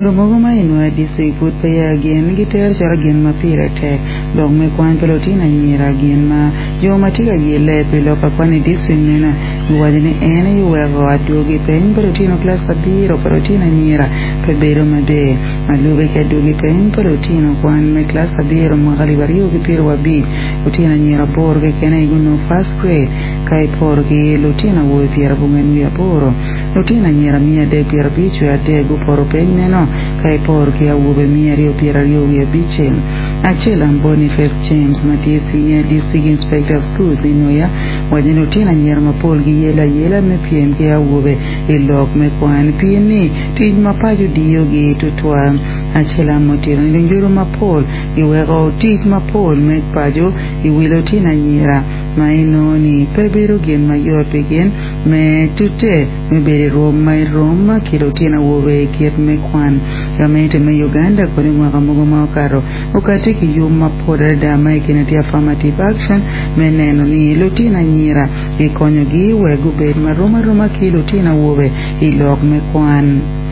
Romogoma inwa disi put paya gen giter chara gen ma pira te dog me kwan pelotina nyira gen ma yo matiga yele pelo pakwani disi nena wajini ene yuwego adugi pen pelotino klas kabiro pelotina nyira pebero made malube ke adugi pen pelotino kwan me klas kabiro magali bariyo ki piro wabi utina nyira borge kena iguno first grade kai porgi lutina woy pira bungen wia poro lutina nyira mia de pira bicho ya de gu poro pen neno kai porgi awube mia rio pira rio wia biche achela Boniface James Matie Senior District Inspector of Schools inoya wajini utina nyira mapolgi yela me piem ke awube ilok me kwan pieni tij mapaju diyo gi tutwa achela motiro njuro mapol iwego tij mapol me paju iwilo tina nyira maino ni pebiro gen mayor pegen me tute me bere Roma kilo tina wobe kiet me kwan kamete me Uganda kone mwaka mogo maokaro ukatiki yuma poda dama ikinati affirmative action me neno ni ilo tina nyira ikonyo gi wegu bed maroma kilo tina wobe ilok me kwan